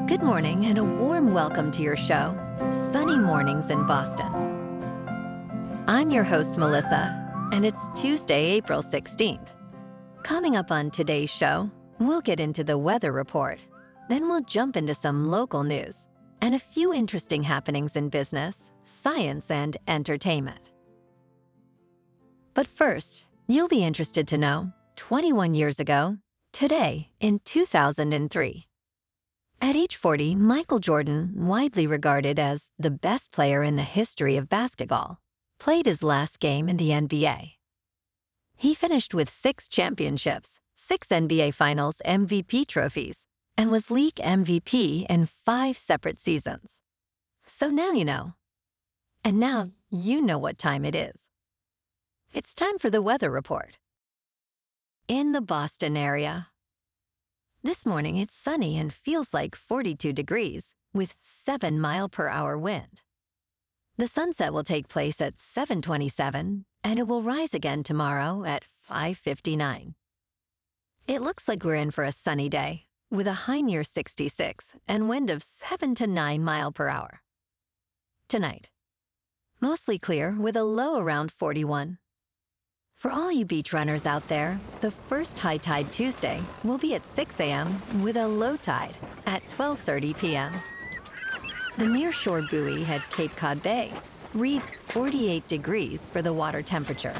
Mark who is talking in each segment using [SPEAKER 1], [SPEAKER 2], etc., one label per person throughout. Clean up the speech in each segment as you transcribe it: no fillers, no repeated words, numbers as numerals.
[SPEAKER 1] Good morning and a warm welcome to your show, Sunny Mornings in Boston. I'm your host, Melissa, and it's Tuesday, April 16th. Coming up on today's show, we'll get into the weather report. Then we'll jump into some local news and a few interesting happenings in business, science, and entertainment. But first, you'll be interested to know, 21 years ago, today in 2003, at age 40, Michael Jordan, widely regarded as the best player in the history of basketball, played his last game in the NBA. He finished with 6 championships, 6 NBA Finals MVP trophies, and was league MVP in 5 separate seasons. So now you know. And now you know what time it is. It's time for the weather report. In the Boston area, this morning, it's sunny and feels like 42 degrees with 7-mile-per-hour wind. The sunset will take place at 7:27, and it will rise again tomorrow at 5:59. It looks like we're in for a sunny day with a high near 66 and wind of 7 to 9 miles per hour. Tonight, mostly clear with a low around 41. For all you beach runners out there, the first high tide Tuesday will be at 6 a.m. with a low tide at 12:30 p.m. The nearshore buoy at Cape Cod Bay reads 48 degrees for the water temperature.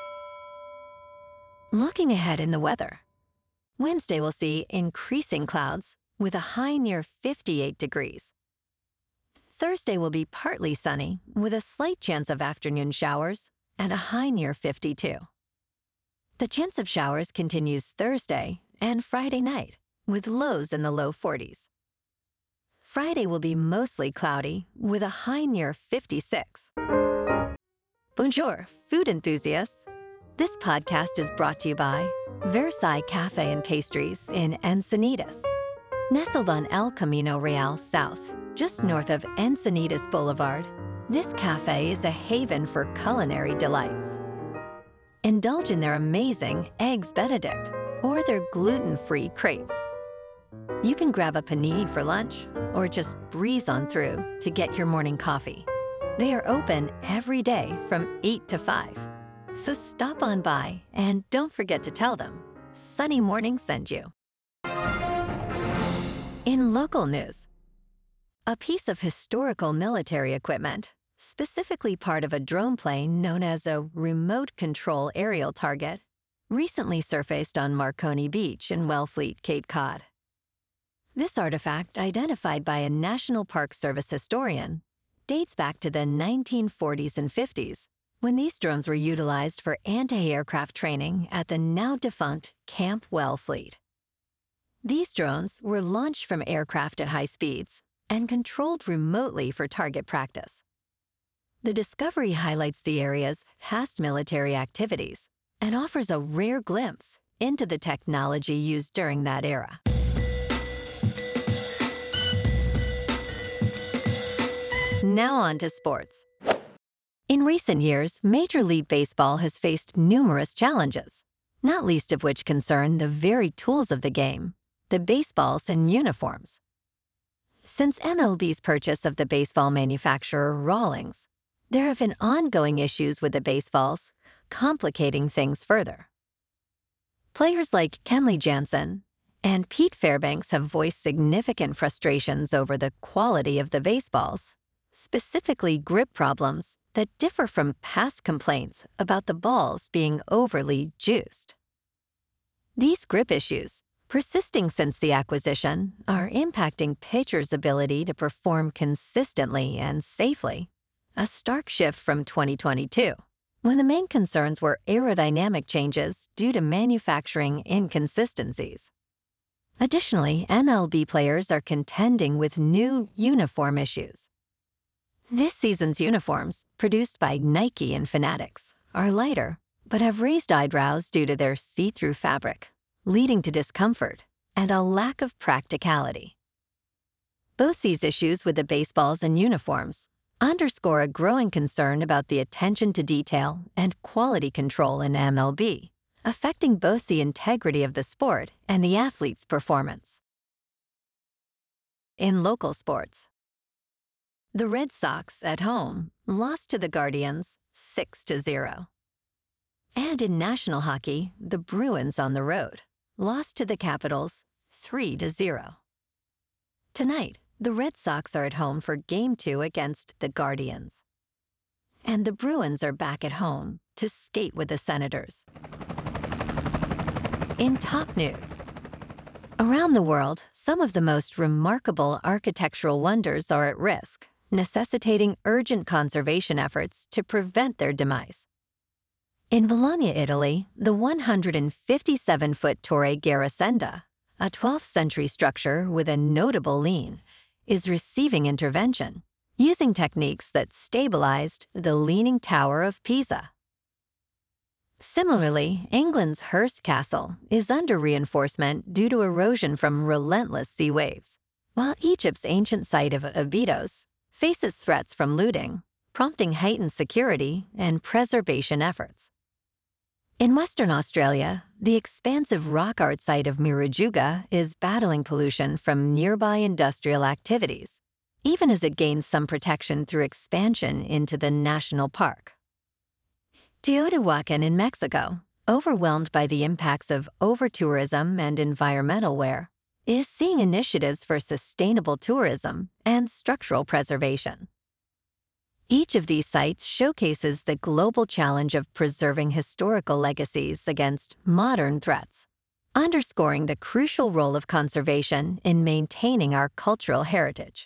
[SPEAKER 1] Looking ahead in the weather, Wednesday will see increasing clouds with a high near 58 degrees. Thursday will be partly sunny with a slight chance of afternoon showers and a high near 52. The chance of showers continues Thursday and Friday night, with lows in the low 40s. Friday will be mostly cloudy, with a high near 56. Bonjour, food enthusiasts. This podcast is brought to you by Versailles Cafe and Pastries in Encinitas. Nestled on El Camino Real South, just north of Encinitas Boulevard, this cafe is a haven for culinary delights. Indulge in their amazing Eggs Benedict or their gluten-free crepes. You can grab a panini for lunch or just breeze on through to get your morning coffee. They are open every day from 8 to 5. So stop on by and don't forget to tell them Sunny Morning sent you. In local news, a piece of historical military equipment, specifically part of a drone plane known as a remote control aerial target, recently surfaced on Marconi Beach in Wellfleet, Cape Cod. This artifact, identified by a National Park Service historian, dates back to the 1940s and 50s, when these drones were utilized for anti-aircraft training at the now-defunct Camp Wellfleet. These drones were launched from aircraft at high speeds and controlled remotely for target practice. The discovery highlights the area's past military activities and offers a rare glimpse into the technology used during that era. Now on to sports. In recent years, Major League Baseball has faced numerous challenges, not least of which concern the very tools of the game, the baseballs and uniforms. Since MLB's purchase of the baseball manufacturer Rawlings, there have been ongoing issues with the baseballs, complicating things further. Players like Kenley Jansen and Pete Fairbanks have voiced significant frustrations over the quality of the baseballs, specifically grip problems that differ from past complaints about the balls being overly juiced. These grip issues, persisting since the acquisition, are impacting pitchers' ability to perform consistently and safely, a stark shift from 2022, when the main concerns were aerodynamic changes due to manufacturing inconsistencies. Additionally, MLB players are contending with new uniform issues. This season's uniforms, produced by Nike and Fanatics, are lighter, but have raised eyebrows due to their see-through fabric, leading to discomfort and a lack of practicality. Both these issues with the baseballs and uniforms underscore a growing concern about the attention to detail and quality control in MLB, affecting both the integrity of the sport and the athlete's performance. in local sports. The Red Sox at home lost to the Guardians 6-0. And in national hockey, the Bruins on the road lost to the Capitals 3-0. Tonight, the Red Sox are at home for Game 2 against the Guardians. And the Bruins are back at home to skate with the Senators. In top news, around the world, some of the most remarkable architectural wonders are at risk, necessitating urgent conservation efforts to prevent their demise. In Bologna, Italy, the 157-foot Torre Garisenda, a 12th century structure with a notable lean, is receiving intervention, using techniques that stabilized the Leaning Tower of Pisa. Similarly, England's Hurst Castle is under reinforcement due to erosion from relentless sea waves, while Egypt's ancient site of Abydos faces threats from looting, prompting heightened security and preservation efforts. In Western Australia, the expansive rock art site of Murujuga is battling pollution from nearby industrial activities, even as it gains some protection through expansion into the national park. Teotihuacan in Mexico, overwhelmed by the impacts of over-tourism and environmental wear, is seeing initiatives for sustainable tourism and structural preservation. Each of these sites showcases the global challenge of preserving historical legacies against modern threats, underscoring the crucial role of conservation in maintaining our cultural heritage.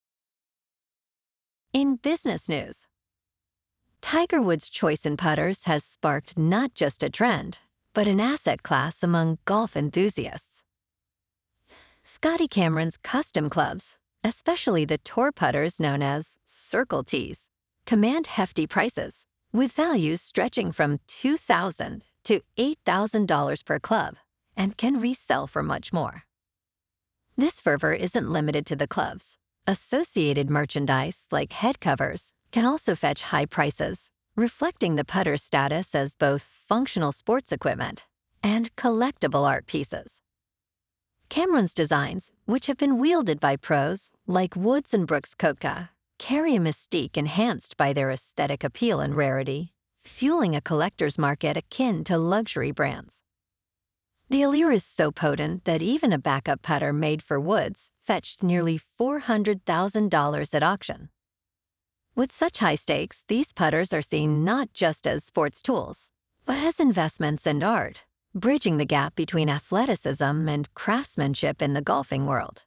[SPEAKER 1] In business news, Tiger Woods' choice in putters has sparked not just a trend, but an asset class among golf enthusiasts. Scotty Cameron's custom clubs, especially the tour putters known as Circle Tees, command hefty prices, with values stretching from $2,000 to $8,000 per club, and can resell for much more. This fervor isn't limited to the clubs. Associated merchandise, like head covers, can also fetch high prices, reflecting the putter's status as both functional sports equipment and collectible art pieces. Cameron's designs, which have been wielded by pros like Woods and Brooks Koepka, carry a mystique enhanced by their aesthetic appeal and rarity, fueling a collector's market akin to luxury brands. The allure is so potent that even a backup putter made for Woods fetched nearly $400,000 at auction. With such high stakes, these putters are seen not just as sports tools, but as investments and art, bridging the gap between athleticism and craftsmanship in the golfing world.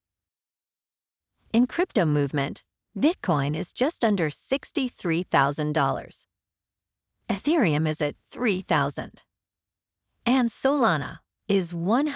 [SPEAKER 1] In crypto movement, Bitcoin is just under $63,000. Ethereum is at $3,000. And Solana is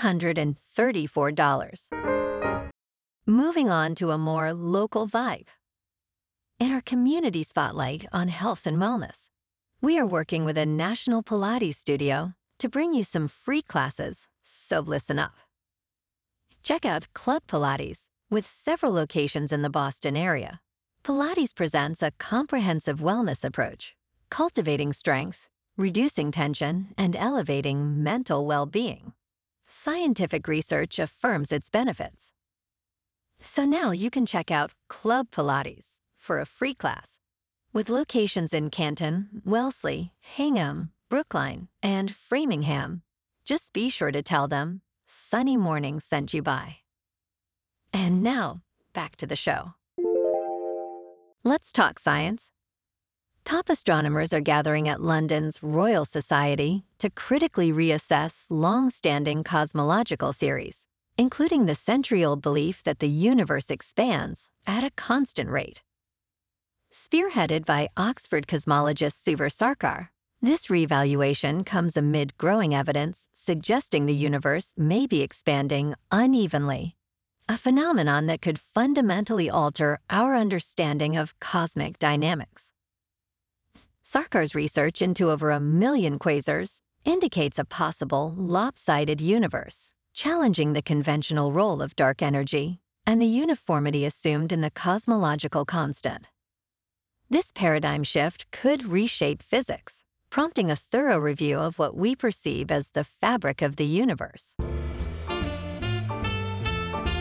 [SPEAKER 1] $134. Moving on to a more local vibe. In our community spotlight on health and wellness, we are working with a national Pilates studio to bring you some free classes, so listen up. Check out Club Pilates, with several locations in the Boston area. Pilates presents a comprehensive wellness approach, cultivating strength, reducing tension, and elevating mental well-being. Scientific research affirms its benefits. So now you can check out Club Pilates for a free class. With locations in Canton, Wellesley, Hingham, Brookline, and Framingham, just be sure to tell them Sunny Mornings sent you by. And now, back to the show. Let's talk science. Top astronomers are gathering at London's Royal Society to critically reassess long-standing cosmological theories, including the century-old belief that the universe expands at a constant rate. Spearheaded by Oxford cosmologist Suvar Sarkar, this reevaluation comes amid growing evidence suggesting the universe may be expanding unevenly, a phenomenon that could fundamentally alter our understanding of cosmic dynamics. Sarkar's research into over 1 million quasars indicates a possible lopsided universe, challenging the conventional role of dark energy and the uniformity assumed in the cosmological constant. This paradigm shift could reshape physics, prompting a thorough review of what we perceive as the fabric of the universe.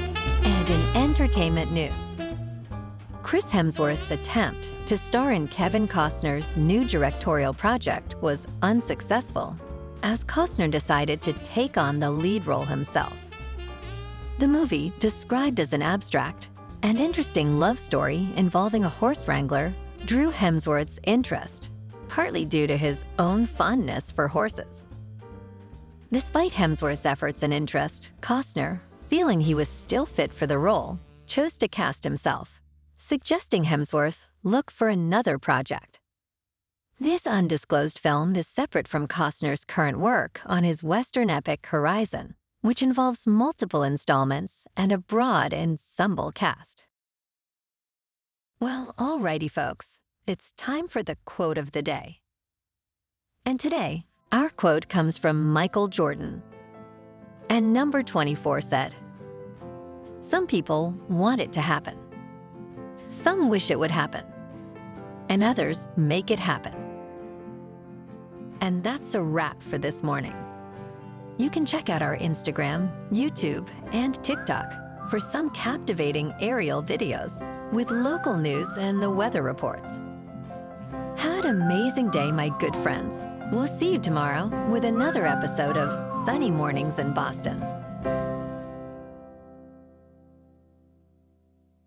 [SPEAKER 1] And in entertainment news, Chris Hemsworth's attempt to star in Kevin Costner's new directorial project was unsuccessful, as Costner decided to take on the lead role himself. The movie, described as an abstract and interesting love story involving a horse wrangler, drew Hemsworth's interest, partly due to his own fondness for horses. Despite Hemsworth's efforts and interest, Costner, feeling he was still fit for the role, chose to cast himself, suggesting Hemsworth look for another project. This undisclosed film is separate from Costner's current work on his Western epic Horizon, which involves multiple installments and a broad ensemble cast. Well, alrighty folks, it's time for the quote of the day. And today, our quote comes from Michael Jordan. And number 24 said, "Some people want it to happen. Some wish it would happen. And others make it happen." And that's a wrap for this morning. You can check out our Instagram, YouTube, and TikTok for some captivating aerial videos with local news and the weather reports. Have an amazing day, my good friends. We'll see you tomorrow with another episode of Sunny Mornings in Boston.